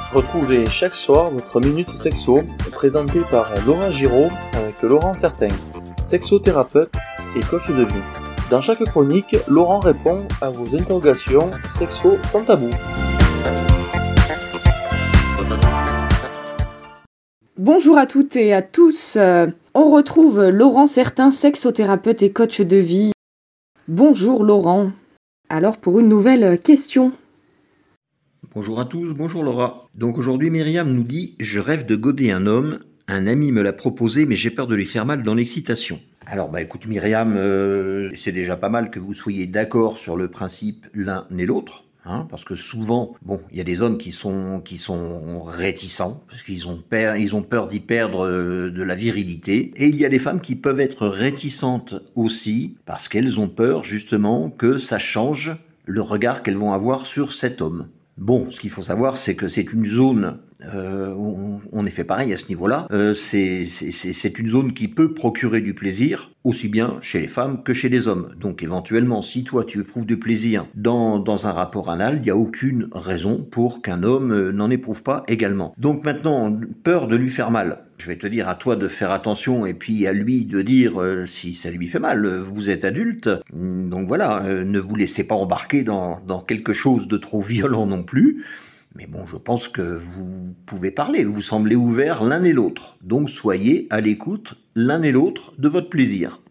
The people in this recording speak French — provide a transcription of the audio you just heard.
Retrouvez chaque soir votre Minute Sexo, présentée par Laura Giraud avec Laurent Certain, sexothérapeute et coach de vie. Dans chaque chronique, Laurent répond à vos interrogations sexo sans tabou. Bonjour à toutes et à tous, on retrouve Laurent Certain, sexothérapeute et coach de vie. Bonjour Laurent, alors pour une nouvelle question. Bonjour à tous, bonjour Laura. Donc aujourd'hui Myriam nous dit « Je rêve de goder un homme, un ami me l'a proposé mais j'ai peur de lui faire mal dans l'excitation ». Alors écoute Myriam, c'est déjà pas mal que vous soyez d'accord sur le principe l'un et l'autre. Parce que souvent, il y a des hommes qui sont réticents, parce qu'ils ont peur d'y perdre de la virilité. Et il y a des femmes qui peuvent être réticentes aussi, parce qu'elles ont peur justement que ça change le regard qu'elles vont avoir sur cet homme. Ce qu'il faut savoir, c'est que c'est une zone, on est fait pareil à ce niveau-là, c'est une zone qui peut procurer du plaisir, aussi bien chez les femmes que chez les hommes. Donc éventuellement, si toi tu éprouves du plaisir dans un rapport anal, il n'y a aucune raison pour qu'un homme n'en éprouve pas également. Donc maintenant, peur de lui faire mal. Je vais te dire à toi de faire attention et puis à lui de dire si ça lui fait mal. Vous êtes adulte, donc voilà, ne vous laissez pas embarquer dans quelque chose de trop violent non plus. Mais je pense que vous pouvez parler, vous semblez ouverts l'un et l'autre. Donc soyez à l'écoute l'un et l'autre de votre plaisir.